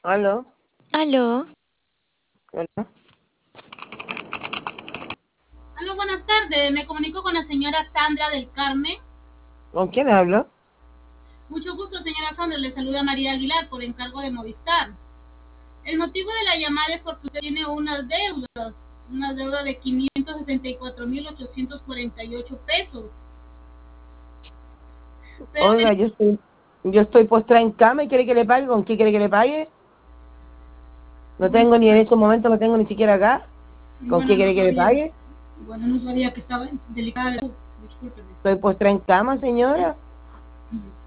Aló, Aló, hola. Aló, buenas tardes. Me comunico con la señora Sandra del Carmen. ¿Con quién hablo? Mucho gusto, señora Sandra. Le saluda María Aguilar por encargo de Movistar. El motivo de la llamada es porque usted tiene una deuda de 564.848 pesos. Veo que, Oiga, yo estoy postrada en cama y quiere que le pague. ¿Con qué quiere que le pague? No bueno, tengo ni en estos momentos, no tengo ni siquiera acá. ¿Con qué bueno, quiere que le pague? no sabía que estaba delicada de salud. Discúlpeme. Estoy postrada en cama, señora.